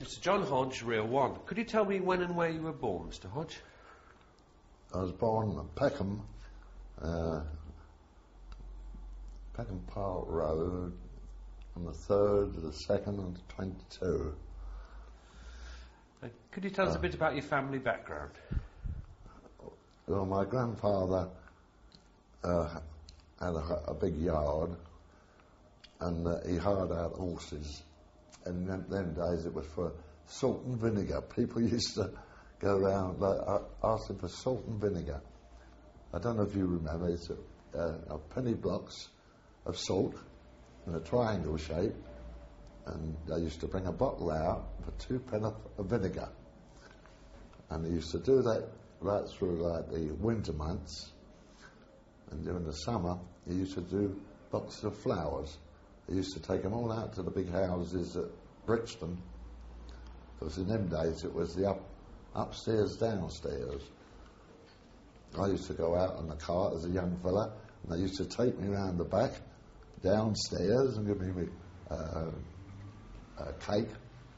Mr. John Hodge, Real One. Could you tell me when and where you were born, Mr. Hodge? I was born at Peckham, Peckham Park Road, on the 3rd, the 2nd and the 22. Could you tell us a bit about your family background? Well, my grandfather had a big yard, and he hired out horses. And in them days it was for salt and vinegar. People used to go around asking for salt and vinegar. I don't know if you remember, it's a penny blocks of salt in a triangle shape, and they used to bring a bottle out for 2 pence of vinegar. And they used to do that right through like the winter months, and during the summer he used to do boxes of flowers. He used to take them all out to the big houses at Brixton, because in them days it was the upstairs, downstairs. I used to go out on the cart as a young fella, and they used to take me around the back, downstairs, and give me cake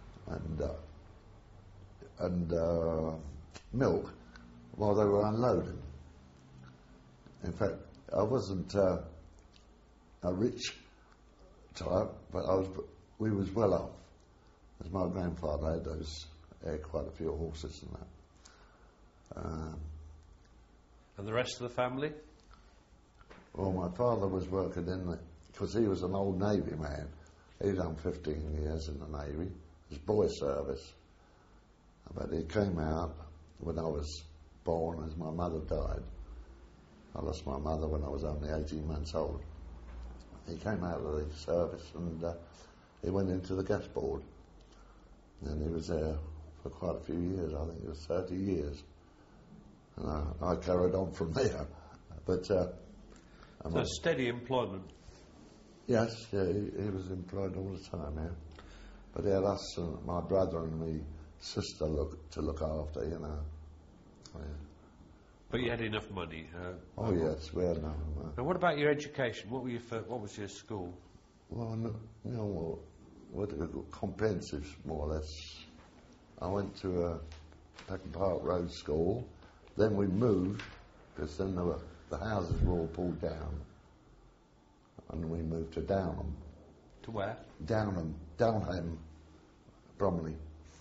and milk while they were unloading. In fact, I wasn't a rich type, but we was well off, as my grandfather had quite a few horses and that. And the rest of the family? Well, my father was working because he was an old Navy man. He'd done 15 years in the Navy, his boy service. But he came out when I was born, as my mother died. I lost my mother when I was only 18 months old. He came out of the service and he went into the gas board. And he was there for quite a few years. I think it was 30 years. And I carried on from there. But so steady employment? Yes, yeah, he was employed all the time, yeah. But he had us and my brother and my sister to look after, you know. Yeah. But you had enough money? Oh yes, we had enough money. And what about your education? What was your school? Well, you know, what comprehensive, more or less. I went to a Peckham Park Road school. Then we moved, because then the houses were all pulled down. And we moved to Downham. To where? Downham, Bromley.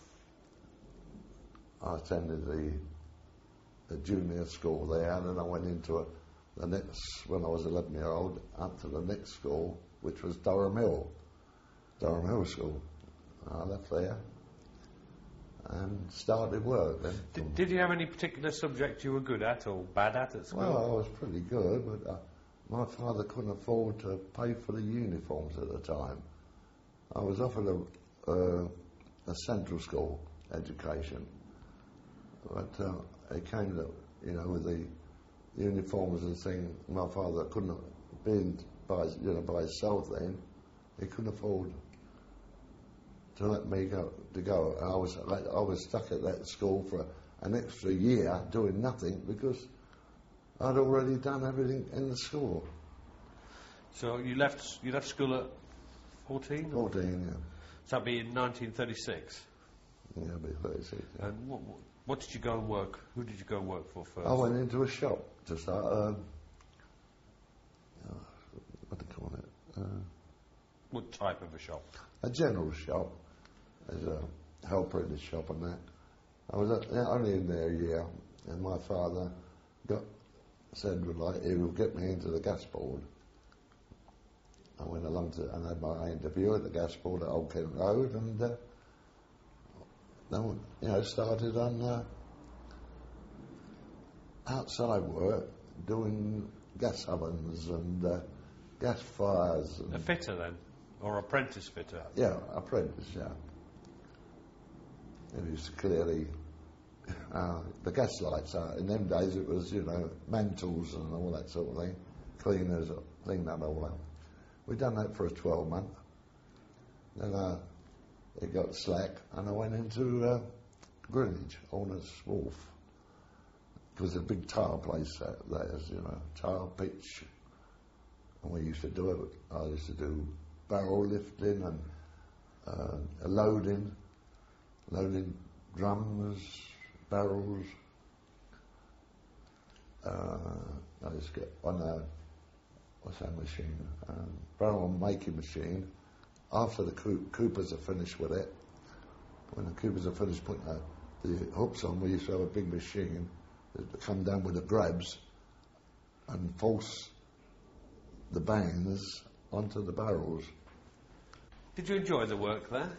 I attended the junior school there, and then I went into the next, when I was 11-year-old, up to the next school, which was Durham Hill School. I left there and started work then. Did you have any particular subject you were good at or bad at school? Well, I was pretty good, but my father couldn't afford to pay for the uniforms at the time. I was offered a central school education, but it came to, you know, with the uniforms and thing, my father couldn't, being by himself then, he couldn't afford to let me go. I was stuck at that school for an extra year doing nothing because I'd already done everything in the school. So you left school at 14? 14, yeah. So that'd be in 1936? Yeah, it'd be 36. Yeah. And what did you go and work? Who did you go and work for first? I went into a shop to start, what do you call it? What type of a shop? A general shop, as a helper in the shop and that. I was only in there a year, and my father said he would get me into the gas board. I went along and had my interview at the gas board at Old Kent Road, and then started on outside work, doing gas ovens and gas fires. And a fitter then, or apprentice fitter? Yeah, apprentice. Yeah. It used to clear the gas lights out. In them days, it was mantles and all that sort of thing. Clean that all out. We'd done that for a 12-month. Then it got slack, and I went into Greenwich, Honest Wharf. It was a big tile place there, tile pitch. And we used to do it. I used to do barrel lifting and loading. loading drums, barrels. I just get on a, what's that machine? Barrel making machine. After the coopers are finished with it, when the coopers are finished putting the hooks on, we used to have a big machine that come down with the grabs and force the bands onto the barrels. Did you enjoy the work there?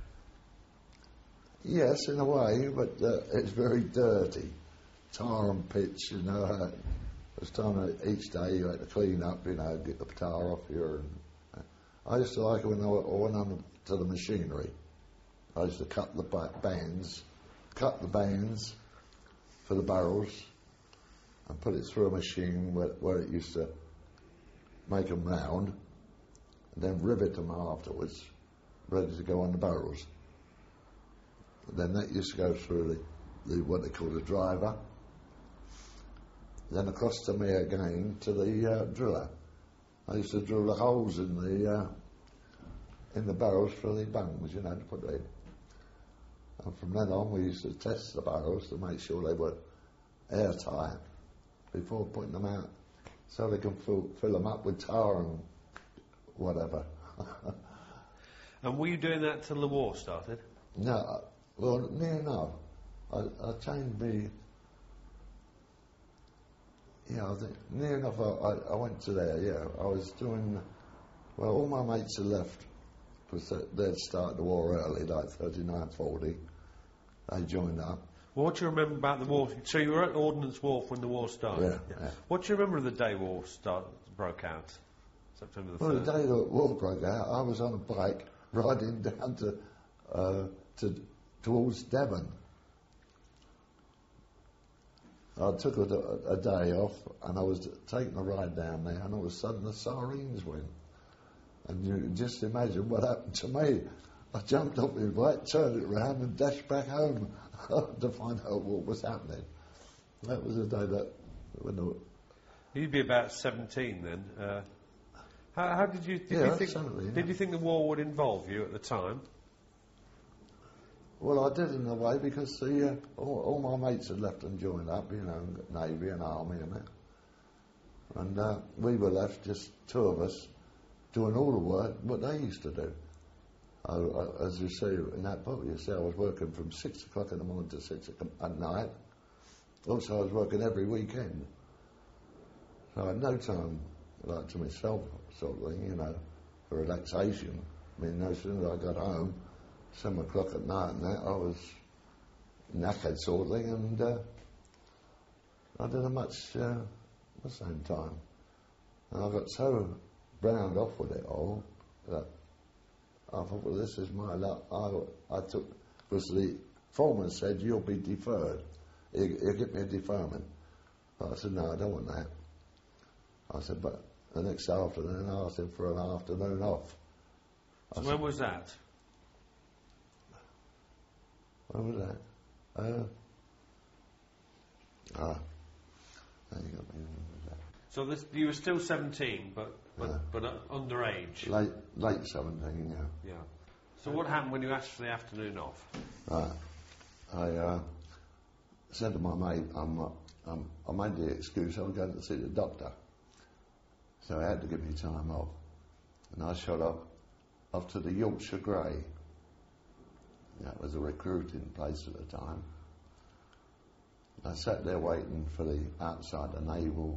Yes, in a way, but it's very dirty. Tar and pitch, you know. It's time each day you had to clean up, you know, get the tar off you. I used to like it when I went on to the machinery. I used to cut the bands for the barrels and put it through a machine where it used to make them round, and then rivet them afterwards, ready to go on the barrels. Then that used to go through the what they call the driver, then across to me again to the driller. I used to drill the holes in the barrels for the bungs, you know, to put it in. And from then on, we used to test the barrels to make sure they were airtight before putting them out, so they can fill them up with tar and whatever. And were you doing that till the war started? No, well, near enough. I changed me. Yeah, I think near enough. I went to there. Yeah, I was doing. Well, all my mates had left because they'd started the war early, like 39, 40. They joined up. Well, what do you remember about the war? So you were at Ordnance Wharf when the war started. Yeah. What do you remember of the day war broke out? September the 3rd. Well, the day the war broke out, I was on a bike riding down towards Devon. I took a day off, and I was taking a ride down there, and all of a sudden the sirens went. And you can just imagine what happened to me. I jumped off my bike, turned it around, and dashed back home to find out what was happening. That was the day that You'd be about 17 then. How did you? Did you think the war would involve you at the time? Well, I did in a way because all my mates had left and joined up, you know, Navy and Army and that. And we were left, just two of us, doing all the work what they used to do. As you see in that book, you see I was working from 6 o'clock in the morning to 6 o'clock at night. Also, I was working every weekend. So I had no time, like, to myself, sort of thing, you know, for relaxation. I mean, as soon as I got home, 7 o'clock at night and that, I was knackered sort of thing, and I didn't have much at the same time. And I got so browned off with it all that I thought, well, this is my luck. I took, because the foreman said, you'll be deferred. He'll get me a deferment. But I said, no, I don't want that. I said, but the next afternoon I asked him for an afternoon off. So when was that? When was that? You got me. When was that? So you were still 17, but underage. Late 17, yeah. Yeah. So what happened when you asked for the afternoon off? I said to my mate, I made the excuse I was going to see the doctor, so I had to give me time off, and I shot off to the Yorkshire Grey. That was a recruiting place at the time. I sat there waiting for the outside the naval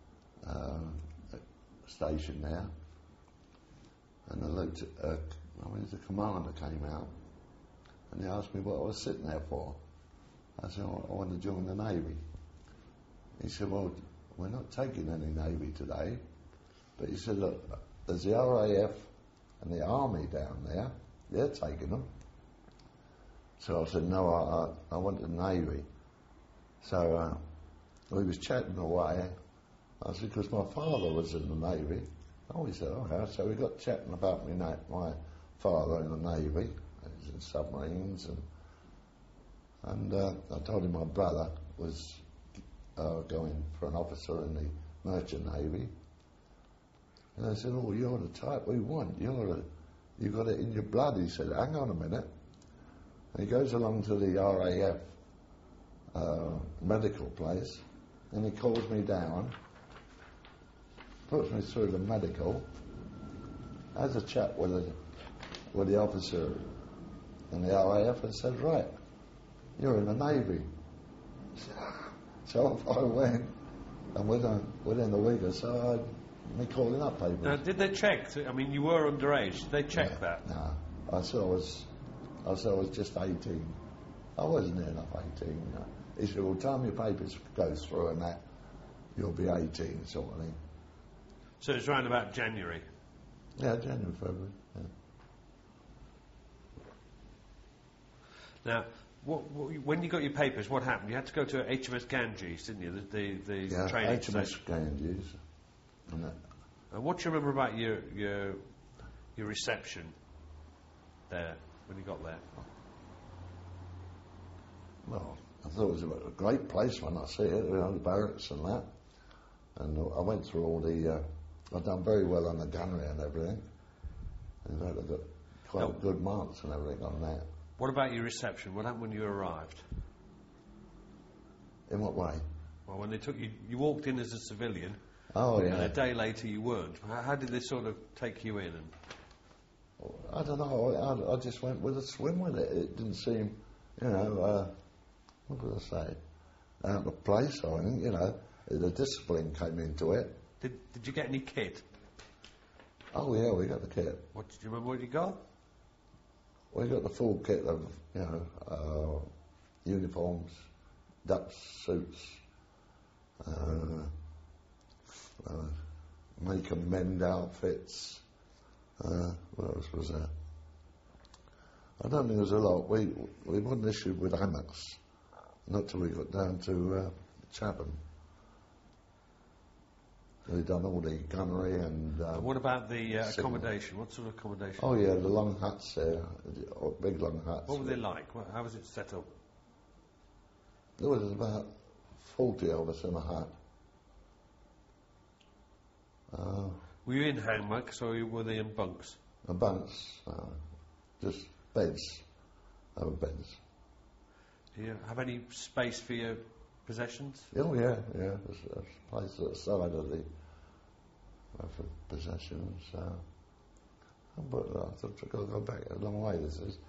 station there, and I looked at the commander came out, and he asked me what I was sitting there for. I said, I want to join the Navy. He said, well, we're not taking any Navy today, but he said, look, there's the RAF and the Army down there, they're taking them. So I said, no, I want the Navy. So we was chatting away. I said, because my father was in the Navy. Oh, he said, okay. So we got chatting about my father in the Navy. He was in submarines. And I told him my brother was going for an officer in the Merchant Navy. And I said, oh, you're the type we want. You got it in your blood. He said, hang on a minute. And he goes along to the RAF medical place, and he calls me down, puts me through the medical, has a chat with the officer in the RAF, and says, right, you're in the Navy. So off I went, and within a week or so, I had me calling up papers. Now, did they check? I mean, you were underage. Did they check that? No, I said I was just 18. I wasn't near enough 18. No. He said, well, time your papers goes through and that, you'll be 18, sort of thing. So it's round about January? Yeah, January, February, yeah. Now, when you got your papers, what happened? You had to go to HMS Ganges, didn't you? The training HMS station. Ganges. And what do you remember about your reception there when you got there? Well, I thought it was a great place when I see it, the barracks and that. And I went through all the... I've done very well on the gunnery and everything. And I got quite good marks and everything on that. What about your reception? What happened when you arrived? In what way? Well, when they took you... You walked in as a civilian. Oh, yeah. And a day later you weren't. How did they sort of take you in? I don't know. I just went with a swim with it. It didn't seem, what would I say, out of place or anything, The discipline came into it. Did you get any kit? Oh, yeah, we got the kit. Do you remember what you got? We got the full kit of, uniforms, duck suits, make and mend outfits. What else was there? I don't think there was a lot. We wasn't issued with hammocks, not till we got down to Chatham. We'd done all the gunnery and... what about the accommodation? What sort of accommodation? Oh, yeah, the long huts there, big long huts. What were they like? How was it set up? There was about 40 of us in a hut. Were you in hammocks or were they in bunks? Bunks, just beds, over beds. Do you have any space for your possessions? Oh, yeah. There's a place at the side of the... for possessions. But I thought I've got to go back a long way, this is.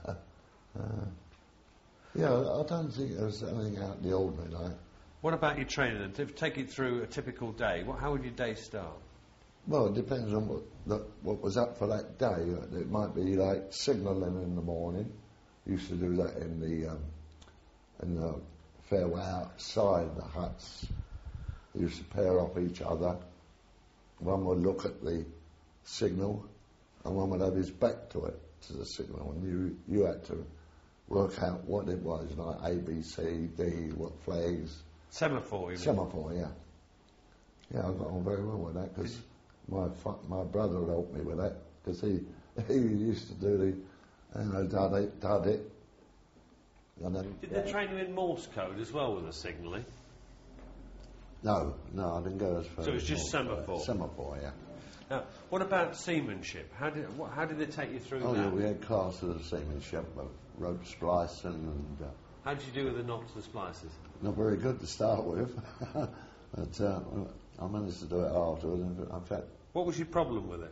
Yeah, I don't think there's anything out of the ordinary, like. What about your training then? To take it through a typical day, how would your day start? Well, it depends on what was up for that day. It might be like signalling in the morning. Used to do that in the fairway outside the huts. They used to pair off each other. One would look at the signal, and one would have his back to it, to the signal, and you had to work out what it was, like A, B, C, D, what flags. Semaphore, you mean? Semaphore, yeah. Yeah, I got on very well with that, because my brother would help me with that, because he used to do dud it. And then, did they train you in Morse code as well with the signalling? No, I didn't go as far. So it was just semaphore? Semaphore, yeah. Now, what about seamanship? How did they take you through that? Oh, yeah, we had classes of seamanship, rope splicing and... How did you do with the knots and splices? Not very good to start with, but I managed to do it afterwards. In fact... What was your problem with it?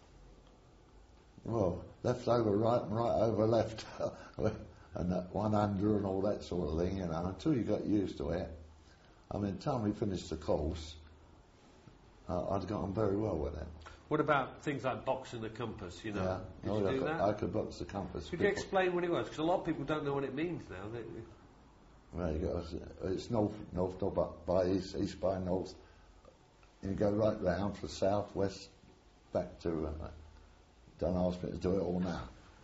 Well, left over right and right over left, and that one under and all that sort of thing, until you got used to it. I mean, the time we finished the course, I'd got on very well with it. What about things like boxing the compass, Yeah. Did you do that? I could box the compass. Could you explain what it was? Because a lot of people don't know what it means now. There you go. It's north by east by north. And you go right round for south, west, back to... don't ask me to do it all now.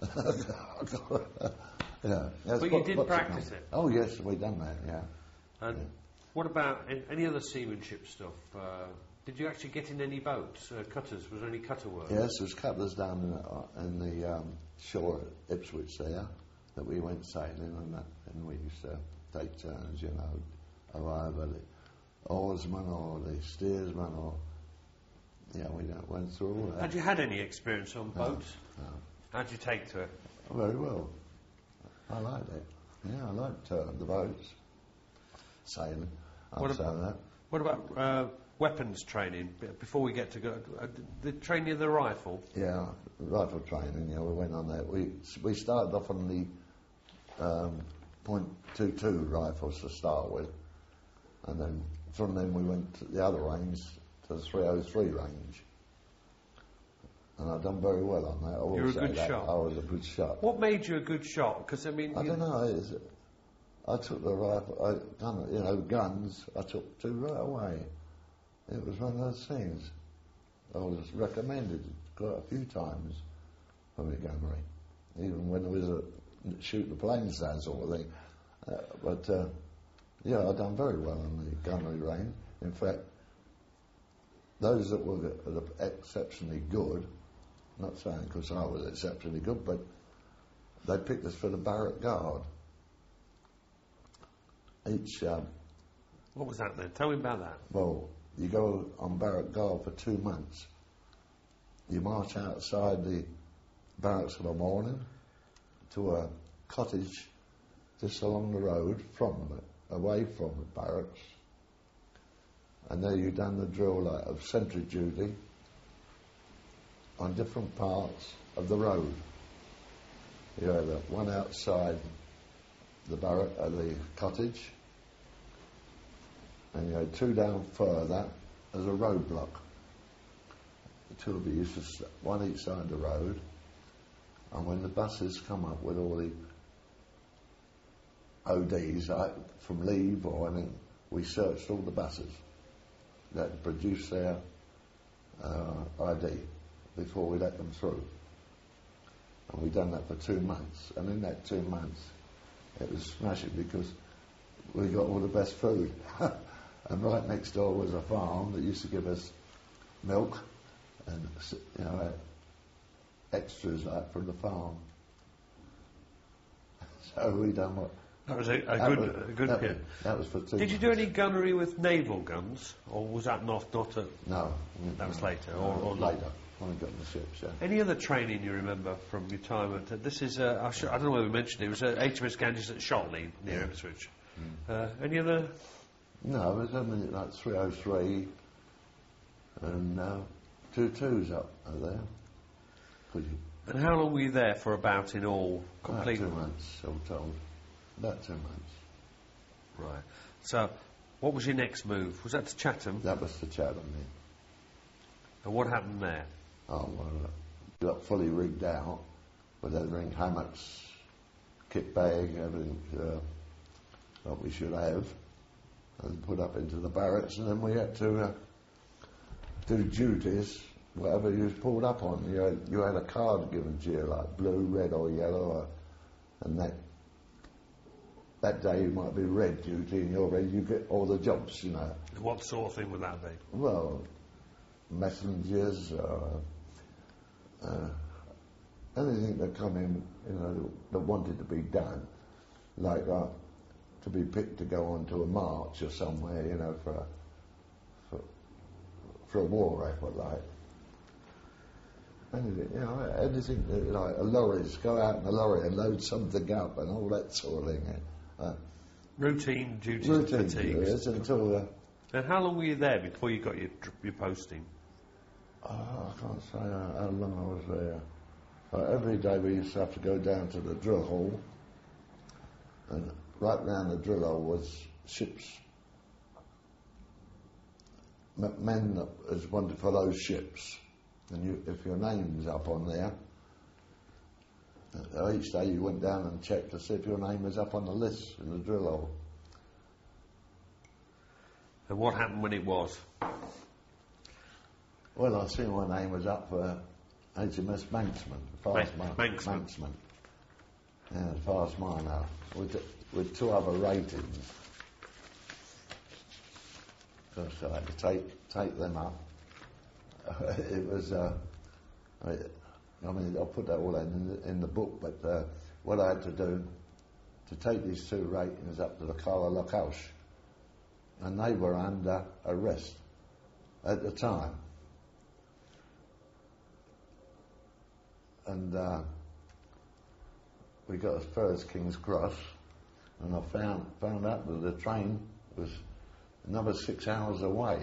Yeah. But you did practice it? Oh, yes, we've done that, yeah. And what about any other seamanship stuff? Did you actually get in any boats, cutters? Was there any cutter work? Yes, there was cutters down in the shore at Ipswich there that we went sailing and we used to take turns, or either the oarsman or the steersman or... Yeah, we went through all that. Had you had any experience on boats? No. How'd you take to it? Very well. I liked it. Yeah, I liked the boats, sailing. What about weapons training? Before we get to go, the training of the rifle. Yeah, rifle training. Yeah, we went on that. We started off on the .22 rifles to start with, and then from then we went to the other range, to the 303 range. And I've done very well on that. You're a good shot. I was a good shot. What made you a good shot? Because I mean, I don't know. I took the rifle, guns. I took two right away. It was one of those things. I was recommended quite a few times for my gunnery, even when there was a shoot the planes down sort of thing. Yeah, I've done very well on the gunnery range. In fact, those that were exceptionally good, not saying because I was exceptionally good, but they picked us for the Barrack Guard. What was that then? Tell me about that. Well, you go on Barrack Guard for 2 months. You march outside the barracks in the morning to a cottage just along the road away from the barracks. And there you done the drill of sentry duty on different parts of the road. You had one outside the cottage, and you had two down further as a roadblock. The two of you used to one each side of the road, and when the buses come up with all the ODs from leave or anything, we searched all the buses that produce their ID before we let them through. And we'd done that for 2 months, and in that 2 months it was smashing because we got all the best food. And right next door was a farm that used to give us milk and extras from the farm. So we done what. That was a good bit. That was for 2 months. Did you do any gunnery with naval guns, or was that not a... No. That was later, or later, when we got on the ships, yeah. Any other training you remember from your time at... This is, I don't know whether we mentioned it was at HMS Ganges at Shotley, near Ipswich. Any other... No, it was only like 303 and 22s up there. And how long were you there for about in all? Complete? About 2 months, all told. About 2 months. Right. So, what was your next move? Was that to Chatham? That was to Chatham, yeah. And what happened there? Oh, well, we got fully rigged out with everything, hammocks, kit bag, everything that we should have, and put up into the barracks, and then we had to do duties, whatever you was pulled up on. You had a card given to you, like blue, red or yellow, and that day you might be red duty, and you're red, you get all the jobs, What sort of thing would that be? Well, messengers, anything that come in, that wanted to be done, like to be picked to go on to a march or somewhere, for a war effort, like. Anything, anything like a lorries, go out in a lorry and load something up and all that sort of thing. Routine duties, routine duties until. And how long were you there before you got your posting? I can't say how long I was there. Every day we used to have to go down to the drill hall, and right round the drill hall was ships. Men that was wanted for those ships, and if your name's up on there, each day you went down and checked to see if your name was up on the list in the drill hall. And what happened when it was? Well, I seen my name was up for HMS Manxman, Manxman. Yeah, fast miner, with 2 other ratings. So I had to take them up. It was, I'll put that all in the book, but what I had to do to take these 2 ratings up to the Carla Lockhouse, and they were under arrest at the time. And we got as far as King's Cross, and I found out that the train was another 6 hours away.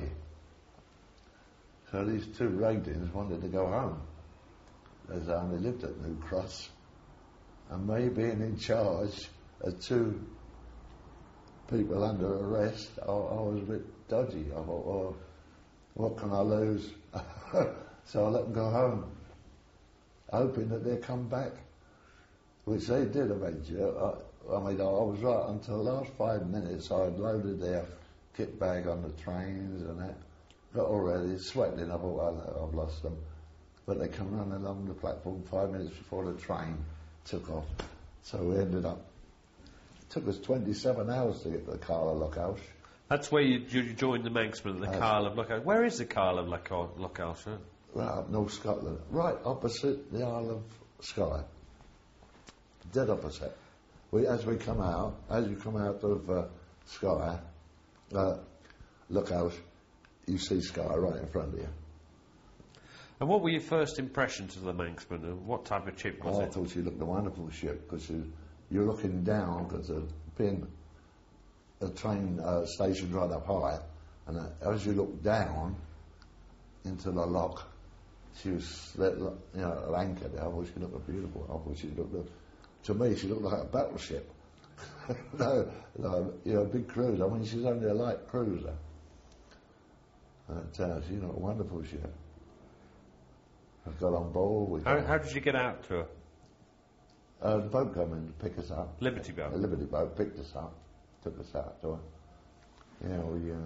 So these two Radins wanted to go home, as they only lived at New Cross. And me being in charge of two people under arrest, I was a bit dodgy. I thought, well, what can I lose? So I let them go home, hoping that they'd come back, which they did eventually. I was right until the last 5 minutes. I had loaded their kit bag on the trains and that. Got all ready, sweating. I thought, I've lost them. But they come running along the platform 5 minutes before the train took off. So we ended up, it took us 27 hours to get to the Carl of Lockhouse. That's where you joined the Manxmen, the Carl of Lockhouse. Where is the Carl of Lockhouse? Huh? Right up North Scotland, right opposite the Isle of Skye. Dead opposite. As you come out of Skye, Lockhouse, you see Skye right in front of you. And what were your first impressions of the Manxmen, and what type of ship was it? I thought she looked a wonderful ship, because you're looking down, because being a train station right up high, and as you look down into the lock, she was anchored. I thought she looked beautiful. I thought she looked, to me, she looked like a battleship. no, a big cruiser. I mean, she's only a light cruiser. But she looked a wonderful ship. I got on board. How did you get out to her? The boat came in to pick us up. Liberty boat? The Liberty boat picked us up, took us out to her. Yeah,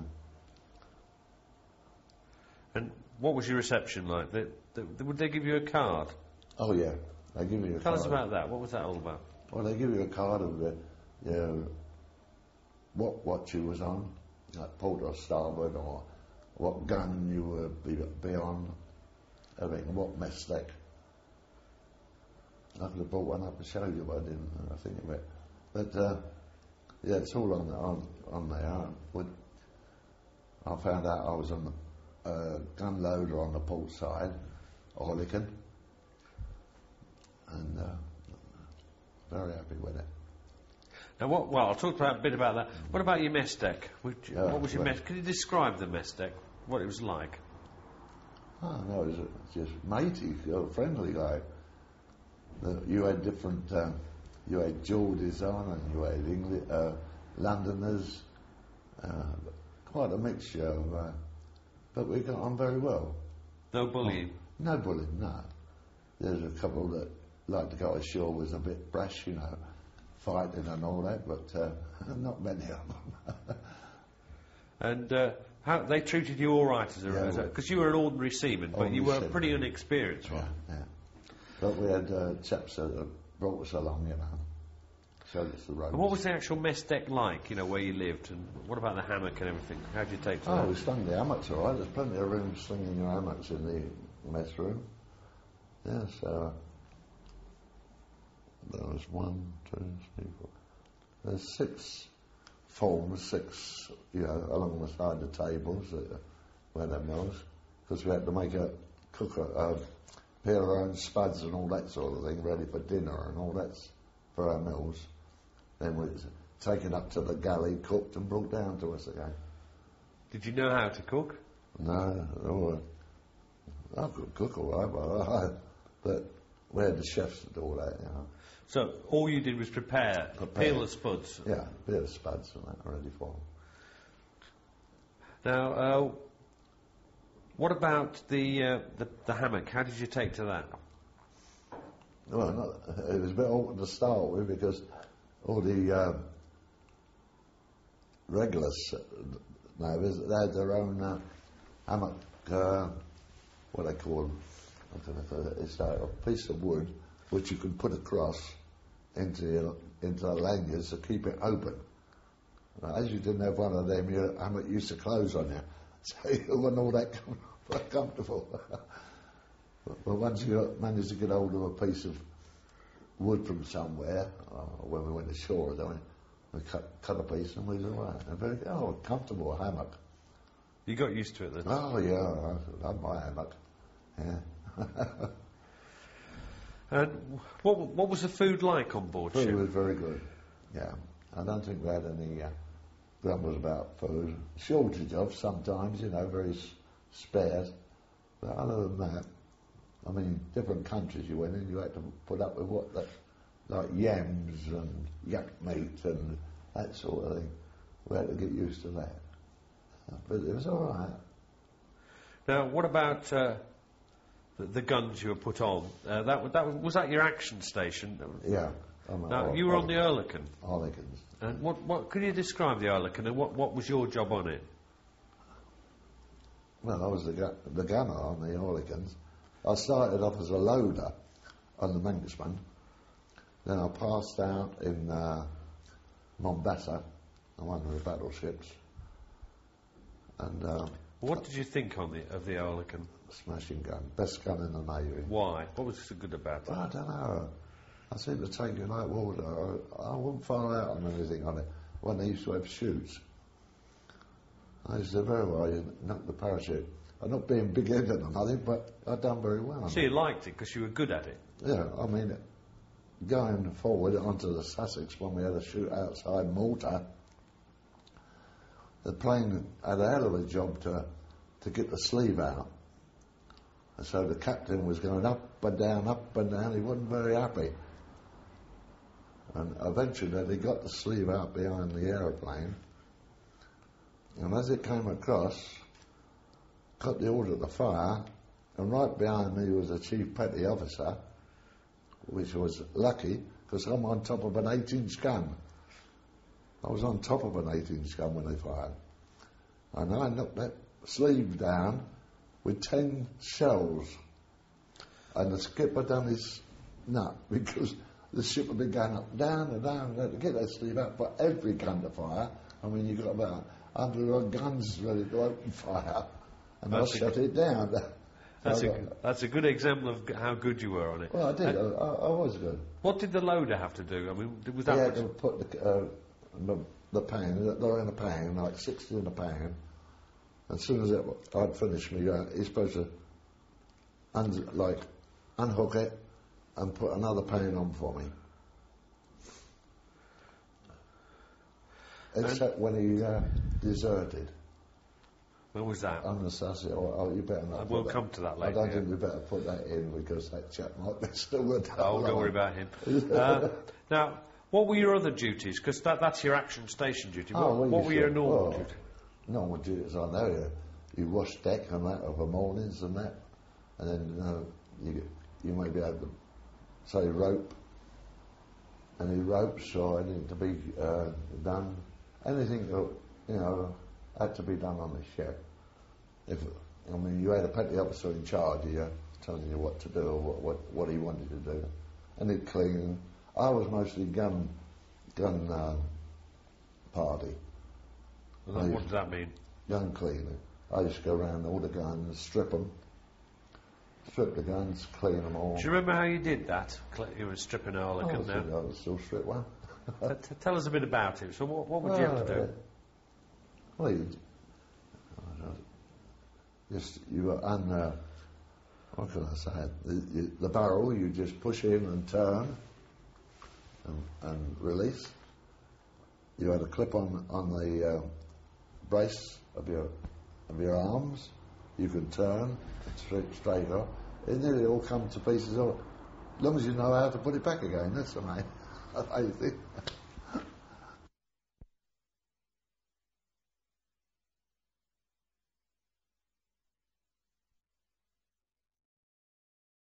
And what was your reception like? Would they give you a card? Oh, yeah. They give you a card. Tell us about that. What was that all about? Well, they give you a card of what watch you was on, like port or starboard, or what gun you would be on, everything, what mess deck. I could have brought one up to show you, but I didn't. I think of it. But it's all on there. I found out I was on the gun loader on the port side, Oerlikon, and very happy with it. Now, I'll talk a bit about that. What about your mess deck? What was your mess? Can you describe the mess deck? What it was like? Oh no, it was just matey, friendly guy. You had different. You had Geordies on, and you had English, Londoners. Quite a mixture of. But we got on very well. No bullying. No bullying. No. There's a couple that like to go ashore was a bit brash, fighting and all that, but not many of them. And how they treated you all right as a because you were an ordinary seaman, but you were pretty inexperienced, right? Yeah. But we had chaps that brought us along, showed us the ropes. And what was the actual mess deck like, where you lived, and what about the hammock and everything? How did you take to that? We slung the hammocks all right. There's plenty of room slinging your hammocks in the mess room. Yeah, so there was 1, 2, 3, 4. There's 6 forms, along the side of the tables where them was, because we had to make peel our own spuds and all that sort of thing ready for dinner and all that for our meals. Then we taken up to the galley, cooked and brought down to us again. Did you know how to cook? No, I could cook all right, but we had the chefs to do all that, So all you did was prepare. Peel the spuds? Yeah, peel the spuds and that ready for them. Now, what about the hammock? How did you take to that? Well, it was a bit awkward to start with, because all the regulars, they had their own hammock, what they call them. It's like a piece of wood which you can put across into the lanyards to keep it open. As you didn't have one of them, your hammock used to close on you, so you wasn't all that comfortable. But once you managed to get hold of a piece of wood from somewhere, when we went ashore, then we cut a piece and we was all right. And very comfortable hammock. You got used to it then? Oh yeah, I love my hammock. Yeah. And what was the food like on board ship? Food was very good, yeah. I don't think we had any grumbles about food. Shortage of sometimes, very sparse. But other than that, I mean, different countries you went in, you had to put up with like yams and yak meat and that sort of thing. We had to get used to that. But it was all right. Now, what about the guns you were put on? Was that your action station? Yeah. Now, you were on the Oerlikon. Oerlikons. And what could you describe the Oerlikon and what was your job on it? Well, I was the gunner on the Oerlikons. I started off as a loader on the Manxman. Then I passed out in Mombasa on one of the battleships. And what did you think of the Oerlikon? Smashing gun, best gun in the Navy. Why? What was so good about it? Well, I don't know. I seem to take it like water. I wouldn't fall out on anything on it. When they used to have shoots, I used to do very well. You knock the parachute. I'm not being big-headed or nothing, but I'd done very well. So you liked it because you were good at it? Yeah, I mean, going forward onto the Sussex when we had a shoot outside Malta, the plane had a hell of a job to get the sleeve out. And so the captain was going up and down. He wasn't very happy. And eventually they got the sleeve out behind the aeroplane. And as it came across, got the order to fire, and right behind me was a chief petty officer, which was lucky, because I'm on top of an 8-inch gun. I was on top of an 8-inch gun when they fired. And I knocked that sleeve down with 10 shells. And the skipper done his nut, because the ship had been going up, down and down, and to get that sleeve out for every gun to fire. I mean, you've got about 100 guns ready to open fire, and I shut it down. That's a good example of how good you were on it. Well, I did. I was good. What did the loader have to do? I mean, was that... He had to put the pan, they're in a pan, like 60 in a pan. As soon as I'd finished me, he's supposed to unhook it and put another pan on for me. Except when he deserted. When was that? On the Sussex. Oh, you better not. We'll come to that later. I don't think we better put that in because that chap might be still with that. Oh, don't worry about him. Now, what were your other duties? Because that's your action station duty. What were your normal duties? Normal duties I know. You wash deck and that over mornings and that, and then you may be able to say rope. Any ropes or anything to be done. Anything that had to be done on the ship. You had a petty officer in charge here telling you what to do or what he wanted to do, and he'd clean. I was mostly gun party. What does that mean? Gun cleaning. I used to go around all the guns, strip the guns, clean them all. Do you remember how you did that? You were stripping Oerlikon now. I was still strip one. Tell us a bit about it. So what would you have to do? Well, you were on, what can I say, the barrel, you just push in and turn and release. You had a clip on the brace of your arms. You could turn straight off. It nearly all comes to pieces. As long as you know how to put it back again, that's the main thing.